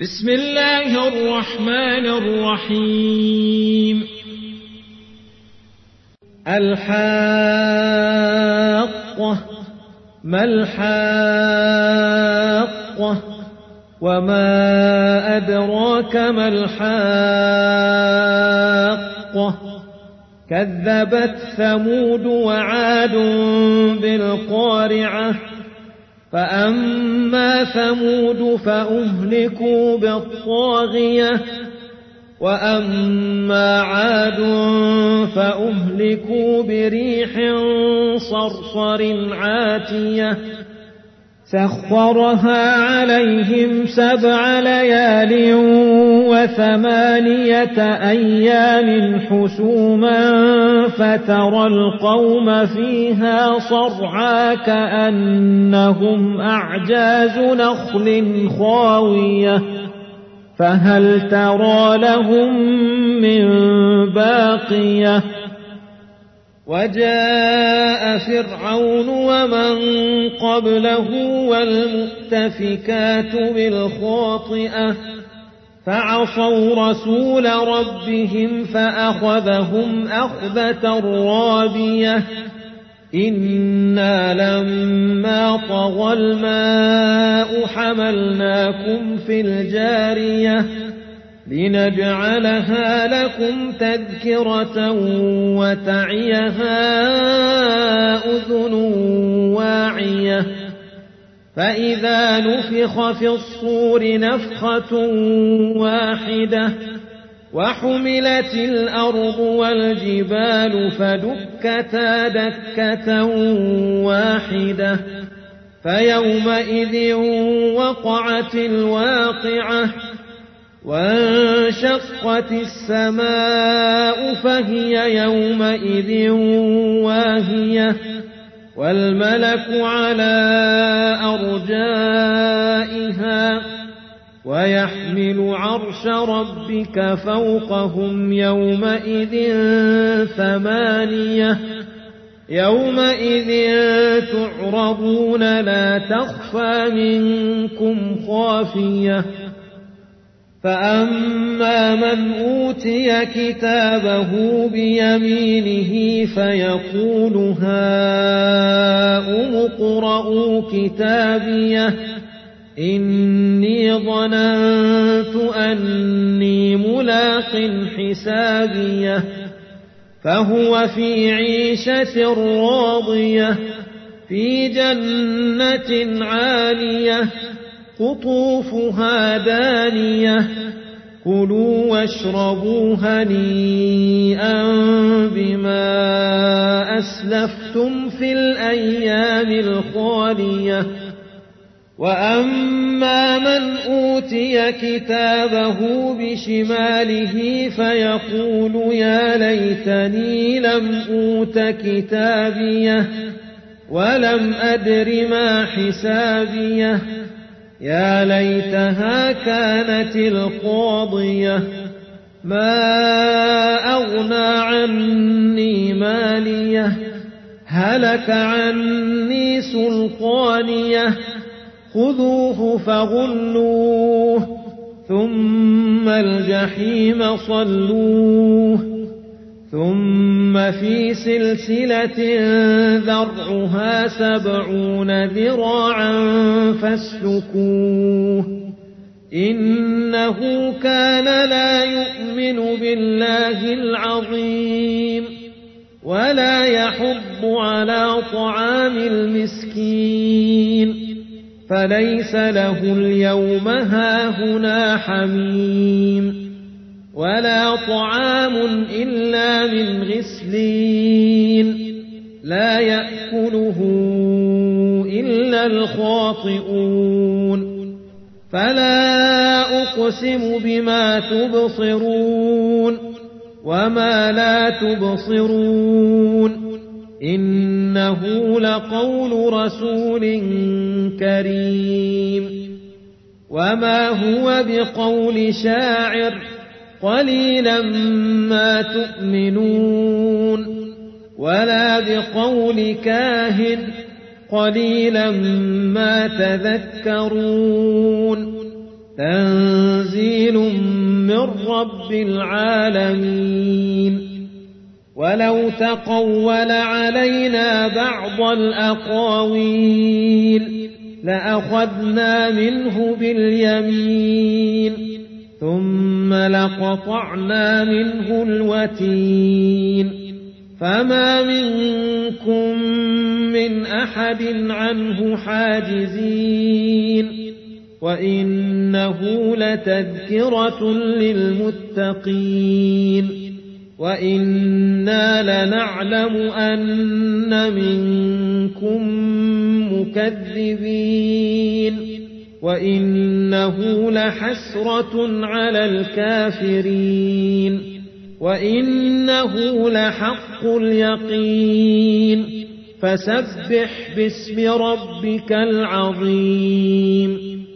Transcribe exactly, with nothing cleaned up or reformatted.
بسم الله الرحمن الرحيم. الحاقة ما الحاقة وما أدراك ما الحاقة كذبت ثمود وعاد بالقارعة فأما ثمود فأهلكوا بالطاغية وأما عاد فأهلكوا بريح صرصر عاتية سخرها عليهم سبع ليال وثمانية أيام حسوما فترى القوم فيها صرعا كأنهم أعجاز نخل خاوية فهل ترى لهم من باقية وجاء فرعون ومن قبله والمؤتفكات بالخاطئة فعصوا رسول ربهم فأخذهم أخذة رابية إنا لما طغى الماء حملناكم في الجارية لنجعلها لكم تذكرة وتعيها أذن واعية فإذا نفخ في الصور نفخة واحدة وحملت الأرض والجبال فدكتا دكة واحدة فيومئذ وقعت الواقعة وانشقت السماء فهي يومئذ واهية والملك على أرجائها ويحمل عرش ربك فوقهم يومئذ ثمانية يومئذ تعرضون لا تخفى منكم خافية فأما من أوتي كتابه بيمينه فيقول هاؤم اقرءوا كتابيه إني ظننت أني ملاق حسابيه فهو في عيشة راضية في جنة عالية قطوفها دانية كلوا واشربوا هنيئا بما أسلفتم في الأيام الخالية وأما من أوتي كتابه بشماله فيقول يا ليتني لم أوت كتابيه ولم أدر ما حسابيه يا ليتها كانت القاضية ما أغنى عني ماليه هلك عني سلطانيه خذوه فغلوه ثم الجحيم صلوه ثم في سلسلة ذرعها سبعون ذراعا فاسلكوه إنه كان لا يؤمن بالله العظيم ولا يحض على طعام المسكين فليس له اليوم هاهنا حميم ولا طعام إلا من غسلين لا يأكله إلا الخاطئون فلا أقسم بما تبصرون وما لا تبصرون إنه لقول رسول كريم وما هو بقول شاعر قليلا ما تؤمنون ولا بقول كاهن قليلا ما تذكرون. تنزيل من رب العالمين ولو تقول علينا بعض الأقاويل لأخذنا منه باليمين ثم لقطعنا منه الوتين فما منكم من أحد عنه حاجزين وإنه لتذكرة للمتقين وإنا لنعلم أن منكم مكذبين وإنه لحسرة على الكافرين وإنه لحق اليقين فسبح باسم ربك العظيم